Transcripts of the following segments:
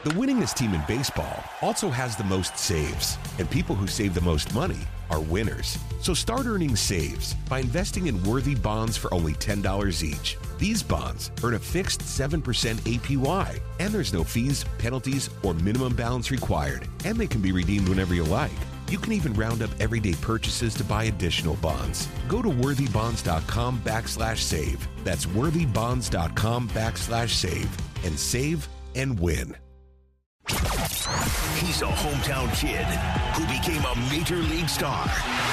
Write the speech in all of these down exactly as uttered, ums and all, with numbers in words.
The winningest team in baseball also has the most saves, and people who save the most money are winners. So start earning saves by investing in worthy bonds for only ten dollars each. These bonds earn a fixed seven percent A P Y, and there's no fees, penalties, or minimum balance required, and they can be redeemed whenever you like. You can even round up everyday purchases to buy additional bonds. Go to worthybonds.com backslash save. That's worthybonds.com backslash save and save and win. He's a hometown kid who became a major league star.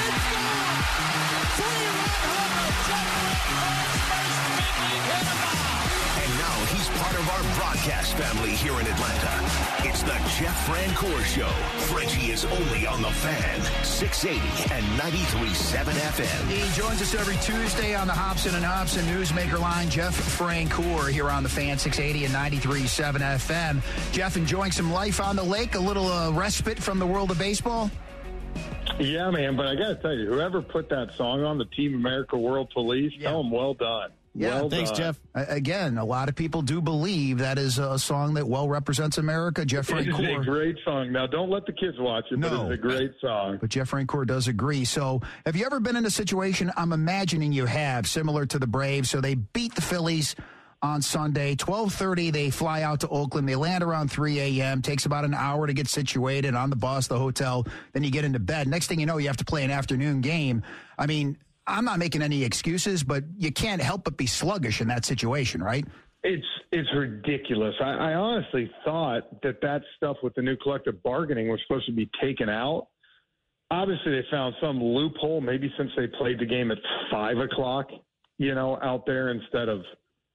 And now he's part of our broadcast family here in Atlanta. It's the Jeff Francoeur Show. Frenchie is only on the Fan, six eighty and ninety-three point seven F M. He joins us every Tuesday on the Hobson and Hobson Newsmaker line. Jeff Francoeur here on the Fan, six eighty and ninety-three point seven F M. Jeff, enjoying some life on the lake, a little uh, respite from the world of baseball? Yeah, man, but I got to tell you, whoever put that song on, the Team America World Police, yeah. Tell them well done. Yeah, well thanks, done. Jeff. Again, a lot of people do believe that is a song that well represents America. Jeff Francoeur. It's a great song. Now, don't let the kids watch it, no, but it's a great song. But Jeff Francoeur does agree. So, have you ever been in a situation, I'm imagining you have, similar to the Braves? So, they beat the Phillies on Sunday. twelve thirty, they fly out to Oakland. They land around three a.m. Takes about an hour to get situated on the bus, the hotel. Then you get into bed. Next thing you know, you have to play an afternoon game. I mean, I'm not making any excuses, but you can't help but be sluggish in that situation, right? It's it's ridiculous. I, I honestly thought that that stuff with the new collective bargaining was supposed to be taken out. Obviously, they found some loophole, maybe since they played the game at five o'clock, you know, out there instead of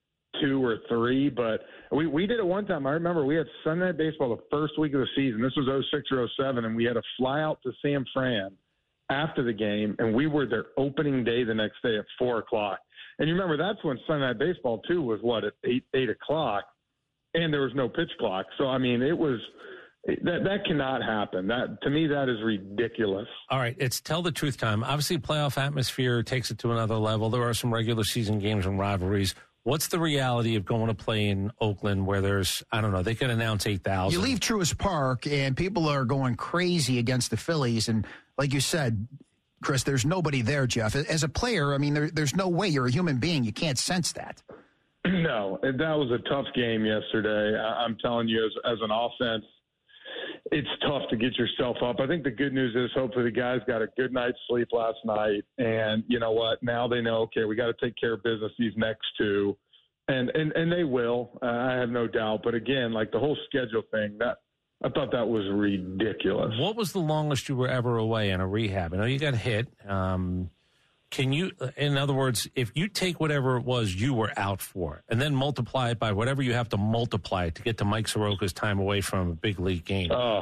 two or three. But we, we did it one time. I remember we had Sunday Night Baseball the first week of the season. This was oh six or oh seven, and we had to fly out to San Fran after the game, and we were their opening day the next day at four o'clock. And you remember that's when Sunday Night Baseball, too, was, what, at eight, eight o'clock, and there was no pitch clock. So, I mean, it was that that cannot happen. That to me, that is ridiculous. All right, it's tell the truth time. Obviously, playoff atmosphere takes it to another level. There are some regular season games and rivalries. What's the reality of going to play in Oakland where there's, I don't know, they could announce eight thousand? You leave Truist Park, and people are going crazy against the Phillies, and like you said, Chris, there's nobody there, Jeff. As a player, I mean, there, there's no way. You're a human being. You can't sense that. No, that was a tough game yesterday. I'm telling you, as, as an offense, it's tough to get yourself up. I think the good news is hopefully the guys got a good night's sleep last night. And you know what? Now they know, okay, we got to take care of business these next two. And, and, and they will, uh, I have no doubt. But again, like the whole schedule thing, that I thought that was ridiculous. What was the longest you were ever away in a rehab? I know you got hit. Um, can you, in other words, if you take whatever it was you were out for and then multiply it by whatever you have to multiply it to get to Mike Soroka's time away from a big league game? Uh,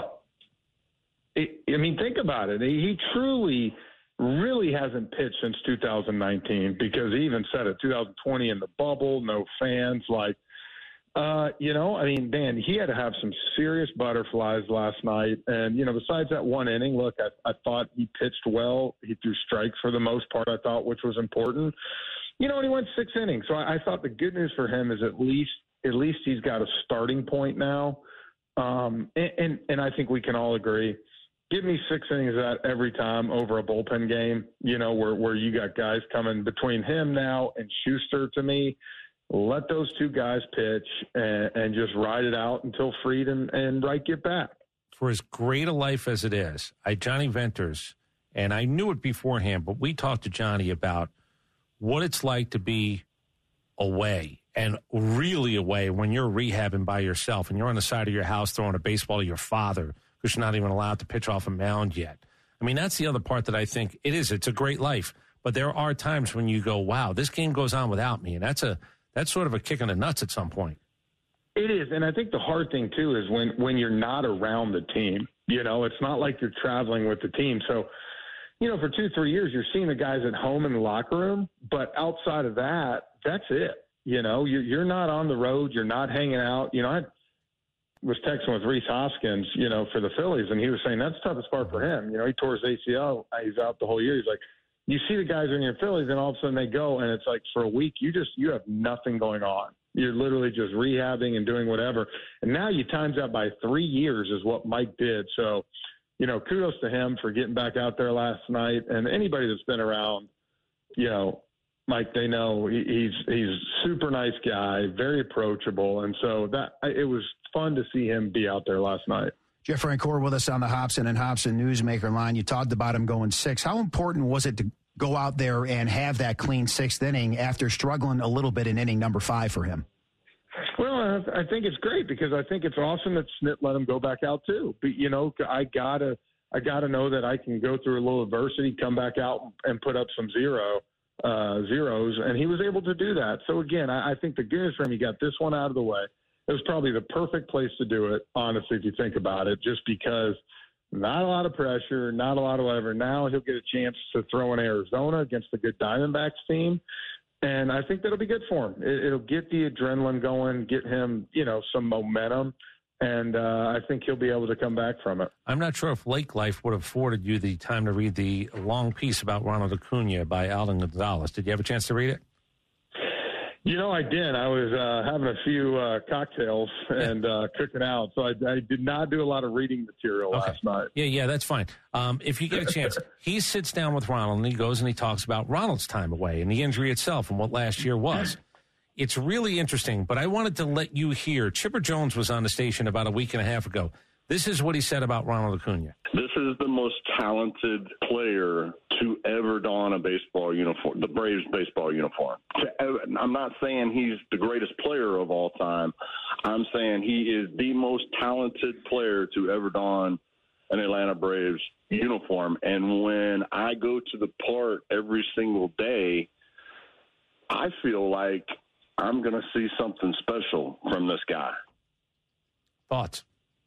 it, I mean, think about it. He truly, really hasn't pitched since two thousand nineteen because he even said it, two thousand twenty in the bubble, no fans, like, Uh, you know, I mean, man, he had to have some serious butterflies last night. And, you know, besides that one inning, look, I, I thought he pitched well. He threw strikes for the most part, I thought, which was important. You know, and he went six innings. So I, I thought the good news for him is at least at least he's got a starting point now. Um, and, and, and I think we can all agree. Give me six innings of that every time over a bullpen game, you know, where, where you got guys coming between him now and Schuster to me. Let those two guys pitch and, and just ride it out until Fried and, and Wright get back. For as great a life as it is, I Johnny Venters, and I knew it beforehand, but we talked to Johnny about what it's like to be away and really away when you're rehabbing by yourself and you're on the side of your house throwing a baseball to your father because you're not even allowed to pitch off a mound yet. I mean, that's the other part that I think it is. It's a great life, but there are times when you go, wow, this game goes on without me, and that's a That's sort of a kick in the nuts at some point. It is, and I think the hard thing, too, is when, when you're not around the team. You know, it's not like you're traveling with the team. So, you know, for two, three years, you're seeing the guys at home in the locker room, but outside of that, that's it. You know, you're, you're not on the road. You're not hanging out. You know, I was texting with Rhys Hoskins, you know, for the Phillies, and he was saying that's the toughest part for him. You know, he tore his A C L. He's out the whole year. He's like, you see the guys in your Phillies, and all of a sudden they go, and it's like for a week you just you have nothing going on. You're literally just rehabbing and doing whatever. And now you times that by three years is what Mike did. So, you know, kudos to him for getting back out there last night. And anybody that's been around, you know, Mike, they know he, he's he's a super nice guy, very approachable. And so that it was fun to see him be out there last night. Jeff Francoeur with us on the Hobson and Hobson Newsmaker line. You talked about him going six. How important was it to go out there and have that clean sixth inning after struggling a little bit in inning number five for him? Well, I think it's great because I think it's awesome that Snit let him go back out too. But, you know, I gotta I gotta know that I can go through a little adversity, come back out and put up some zero uh, zeros, and he was able to do that. So again, I, I think the good news for him, he got this one out of the way. It was probably the perfect place to do it, honestly, if you think about it, just because not a lot of pressure, not a lot of whatever. Now he'll get a chance to throw in Arizona against a good Diamondbacks team, and I think that'll be good for him. It, it'll get the adrenaline going, get him, you know, some momentum, and uh, I think he'll be able to come back from it. I'm not sure if Lake Life would have afforded you the time to read the long piece about Ronald Acuna by Alden Gonzalez. Did you have a chance to read it? You know, I did. I was uh, having a few uh, cocktails and uh, cooking out, so I, I did not do a lot of reading material okay. last night. Yeah, yeah, that's fine. Um, if you get a chance, he sits down with Ronald, and he goes and he talks about Ronald's time away and the injury itself and what last year was. It's really interesting, but I wanted to let you hear. Chipper Jones was on the station about a week and a half ago. This is what he said about Ronald Acuna. This is the most talented player to ever don a baseball uniform, the Braves baseball uniform. I'm not saying he's the greatest player of all time. I'm saying he is the most talented player to ever don an Atlanta Braves uniform. And when I go to the park every single day, I feel like I'm going to see something special from this guy. Thoughts?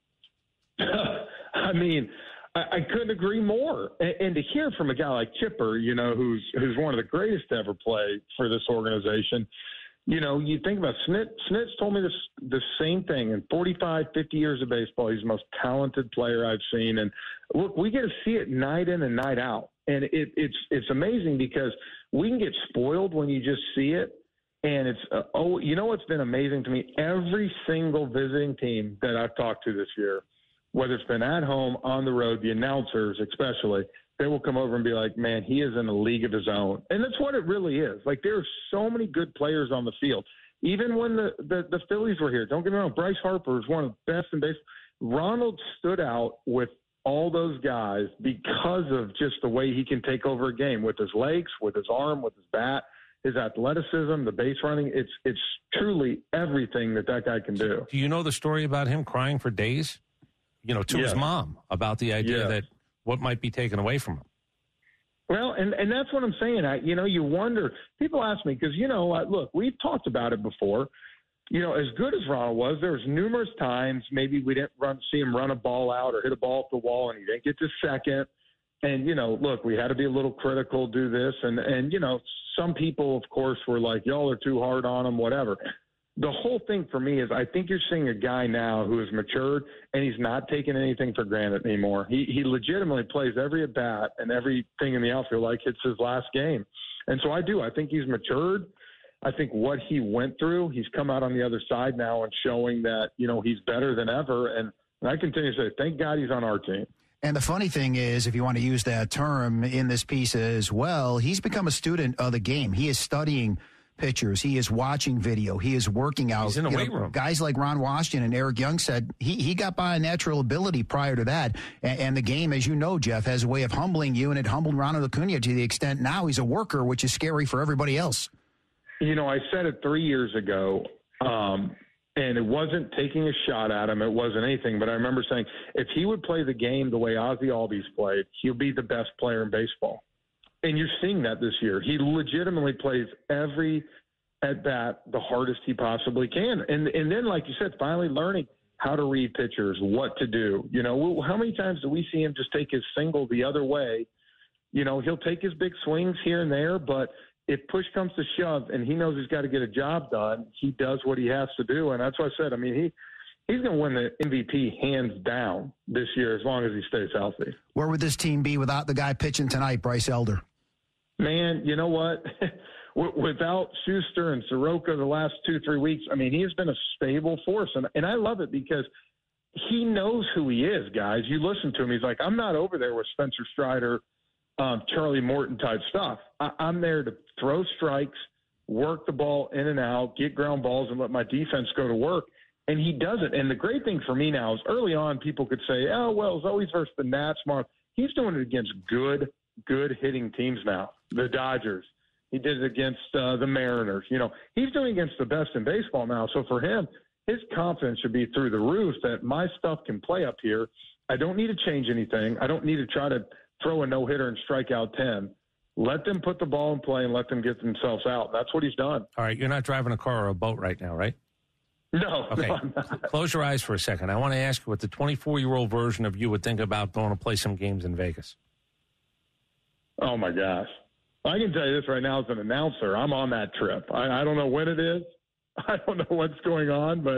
I mean, I, I couldn't agree more. And, and to hear from a guy like Chipper, you know, who's who's one of the greatest to ever play for this organization, you know, you think about Snit. Snit's told me this the same thing. In forty-five, fifty years of baseball, he's the most talented player I've seen. And look, we get to see it night in and night out. And it, it's it's amazing because we can get spoiled when you just see it. And it's, uh, oh, you know what's been amazing to me? Every single visiting team that I've talked to this year, whether it's been at home, on the road, the announcers especially, they will come over and be like, man, he is in a league of his own. And that's what it really is. Like, there are so many good players on the field. Even when the, the, the Phillies were here, don't get me wrong, Bryce Harper is one of the best in baseball. Ronald stood out with all those guys because of just the way he can take over a game with his legs, with his arm, with his bat, his athleticism, the base running. It's, it's truly everything that that guy can do. Do you know the story about him crying for days? You know, to yes. his mom about the idea yes. that what might be taken away from him. Well, and, and that's what I'm saying. I, you know, you wonder, people ask me, because, you know, uh, look, we've talked about it before. You know, as good as Ronald was, there was numerous times maybe we didn't run, see him run a ball out or hit a ball off the wall and he didn't get to second. And, you know, look, we had to be a little critical, do this. And, and, you know, some people, of course, were like, y'all are too hard on him, whatever. The whole thing for me is I think you're seeing a guy now who has matured and he's not taking anything for granted anymore. He he legitimately plays every at bat and everything in the outfield like it's his last game. And so I do. I think he's matured. I think what he went through, he's come out on the other side now and showing that, you know, he's better than ever. And, and I continue to say, thank God he's on our team. And the funny thing is, if you want to use that term in this piece as well, he's become a student of the game. He is studying pitchers. He is watching video. He is working out. He's in a you weight know, room. Guys like Ron Washington and Eric Young said he, he got by a natural ability prior to that. And, and the game, as you know, Jeff, has a way of humbling you, and it humbled Ronald Acuna to the extent now he's a worker, which is scary for everybody else. You know, I said it three years ago, um, and it wasn't taking a shot at him. It wasn't anything. But I remember saying, if he would play the game the way Ozzie Albies played, he'll be the best player in baseball. And you're seeing that this year. He legitimately plays every at bat the hardest he possibly can. And and then, like you said, finally learning how to read pitchers, what to do. You know, how many times do we see him just take his single the other way? You know, he'll take his big swings here and there, but if push comes to shove and he knows he's got to get a job done, he does what he has to do. And that's what I said. I mean, he he's going to win the M V P hands down this year as long as he stays healthy. Where would this team be without the guy pitching tonight, Bryce Elder? Man, you know what? w- without Schuster and Soroka the last two, three weeks, I mean, he has been a stable force. And, and I love it because he knows who he is, guys. You listen to him. He's like, I'm not over there with Spencer Strider, um, Charlie Morton type stuff. I- I'm there to throw strikes, work the ball in and out, get ground balls, and let my defense go to work. And he does it. And the great thing for me now is early on, people could say, oh, well, it's always versus the Nats, Mark. He's doing it against good, good hitting teams now. The Dodgers. He did it against uh, the Mariners. You know, he's doing it against the best in baseball now. So for him, his confidence should be through the roof that my stuff can play up here. I don't need to change anything. I don't need to try to throw a no-hitter and strike out ten. Let them put the ball in play and let them get themselves out. That's what he's done. All right, you're not driving a car or a boat right now, right? No. Okay. No, I'm not. Close your eyes for a second. I want to ask you what the twenty-four-year-old version of you would think about going to play some games in Vegas. Oh, my gosh. I can tell you this right now as an announcer. I'm on that trip. I, I don't know when it is. I don't know what's going on. But,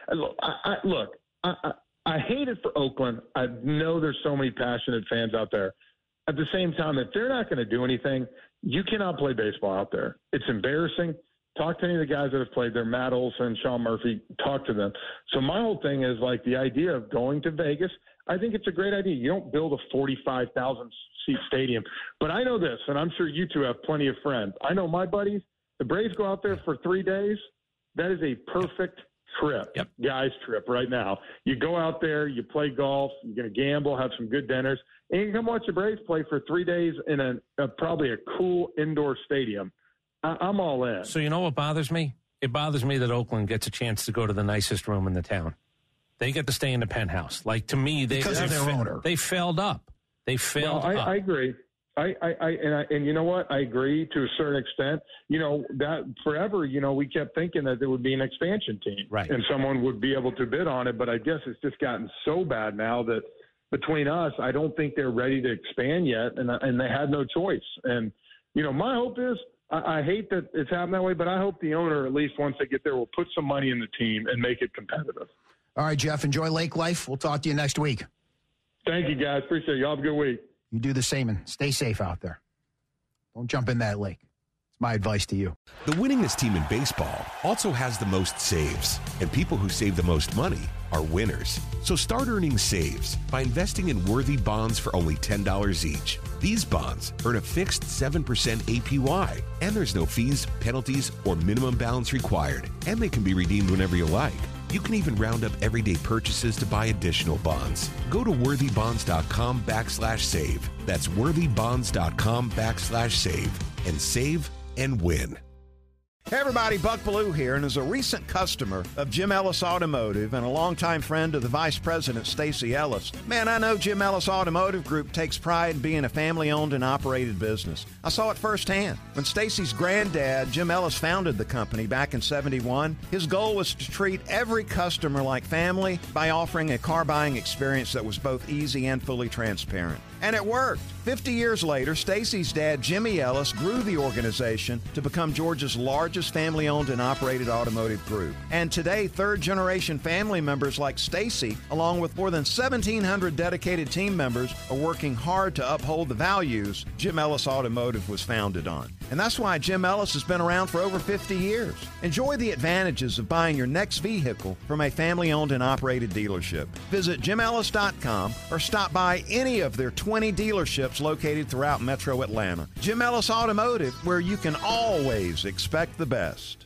I, I, look, I, I, I hate it for Oakland. I know there's so many passionate fans out there. At the same time, if they're not going to do anything, you cannot play baseball out there. It's embarrassing. Talk to any of the guys that have played there, Matt Olson, Sean Murphy, talk to them. So my whole thing is like the idea of going to Vegas, I think it's a great idea. You don't build a forty-five thousand seat stadium. But I know this, and I'm sure you two have plenty of friends. I know my buddies, the Braves go out there for three days. That is a perfect trip, yep. guys trip right now. You go out there, you play golf, you're going to gamble, have some good dinners, and you can come watch the Braves play for three days in a, a probably a cool indoor stadium. I, I'm all in. So you know what bothers me? It bothers me that Oakland gets a chance to go to the nicest room in the town. They get to stay in the penthouse. Like, to me, they, because they, of their fa- owner. they failed up. They failed well, I, up. I agree. I, I, I, and I, and you know what? I agree to a certain extent. You know, that forever, you know, we kept thinking that there would be an expansion team. Right. And someone would be able to bid on it. But I guess it's just gotten so bad now that between us, I don't think they're ready to expand yet. And, and they had no choice. And, you know, my hope is, I, I hate that it's happened that way, but I hope the owner, at least once they get there, will put some money in the team and make it competitive. All right, Jeff, enjoy lake life. We'll talk to you next week. Thank you, guys. Appreciate it. Y'all have a good week. You do the same and stay safe out there. Don't jump in that lake. It's my advice to you. The winningest team in baseball also has the most saves, and people who save the most money are winners. So start earning saves by investing in worthy bonds for only ten dollars each. These bonds earn a fixed seven percent A P Y, and there's no fees, penalties, or minimum balance required, and they can be redeemed whenever you like. You can even round up everyday purchases to buy additional bonds. Go to worthybonds.com backslash save. That's worthybonds.com backslash save and save and win. Hey everybody, Buck Bellew here, and as a recent customer of Jim Ellis Automotive and a longtime friend of the Vice President, Stacy Ellis, man, I know Jim Ellis Automotive Group takes pride in being a family-owned and operated business. I saw it firsthand. When Stacy's granddad, Jim Ellis, founded the company back in seventy-one, his goal was to treat every customer like family by offering a car buying experience that was both easy and fully transparent. And it worked. Fifty years later, Stacy's dad, Jimmy Ellis, grew the organization to become Georgia's largest family-owned and operated automotive group. And today, third-generation family members like Stacy, along with more than seventeen hundred dedicated team members, are working hard to uphold the values Jim Ellis Automotive was founded on. And that's why Jim Ellis has been around for over fifty years. Enjoy the advantages of buying your next vehicle from a family-owned and operated dealership. Visit jim ellis dot com or stop by any of their twenty dealerships located throughout Metro Atlanta. Jim Ellis Automotive, where you can always expect the best.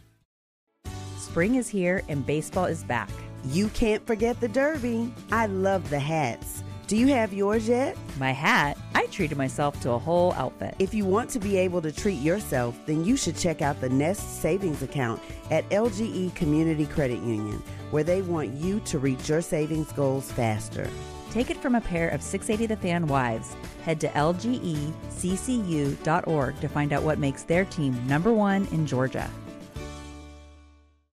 Spring is here and baseball is back. You can't forget the Derby. I love the hats. Do you have yours yet? My hat? I treated myself to a whole outfit. If you want to be able to treat yourself, then you should check out the Nest Savings Account at L G E Community Credit Union, where they want you to reach your savings goals faster. Take it from a pair of six eighty The Fan wives. Head to L G E C C U dot org to find out what makes their team number one in Georgia.